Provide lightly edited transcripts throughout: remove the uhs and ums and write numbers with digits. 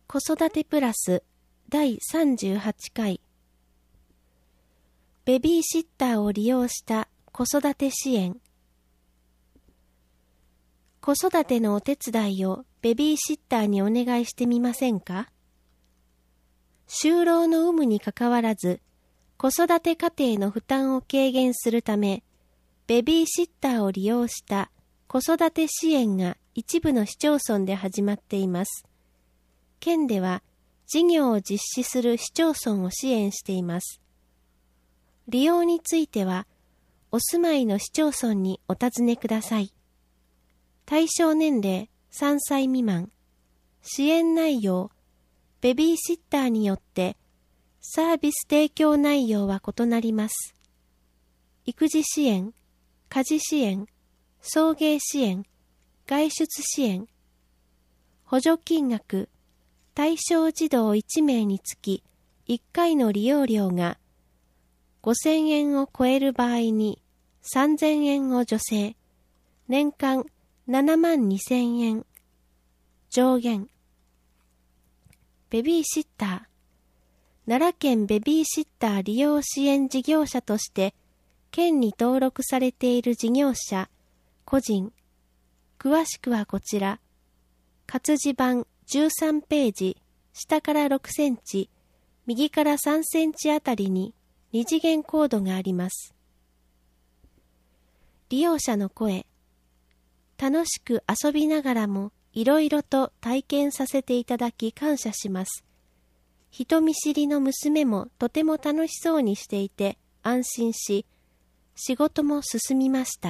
子育てプラス第38回ベビーシッターを利用した子育て支援。子育てのお手伝いをベビーシッターにお願いしてみませんか？就労の有無にかかわらず、子育て家庭の負担を軽減するため、ベビーシッターを利用した子育て支援が一部の市町村で始まっています。県では事業を実施する市町村を支援しています。利用については、お住まいの市町村にお尋ねください。対象年齢3歳未満。支援内容、ベビーシッターによってサービス提供内容は異なります。育児支援、家事支援、送迎支援、外出支援。補助金額、対象児童1名につき1回の利用料が5,000円を超える場合に3,000円を助成、年間72,000円。上限。ベビーシッター。奈良県ベビーシッター利用支援事業者として県に登録されている事業者、個人。詳しくはこちら。活字版13ページ、下から6センチ、右から3センチあたりに2次元コードがあります。利用者の声。楽しく遊びながらもいろいろと体験させていただき感謝します。人見知りの娘もとても楽しそうにしていて安心し、仕事も進みました。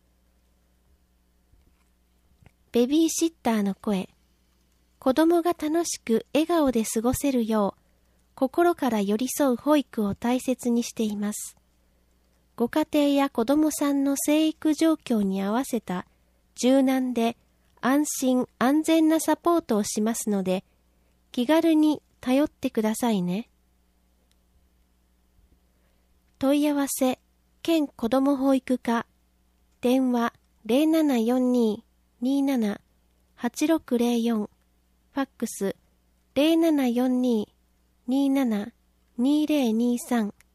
ベビーシッターの声。子供が楽しく笑顔で過ごせるよう、心から寄り添う保育を大切にしています。ご家庭や子供さんの生育状況に合わせた柔軟で安心安全なサポートをしますので、気軽に頼ってくださいね。問い合わせ、県子ども保育課、電話 0742-27-8604、ファックス 0742-27-2023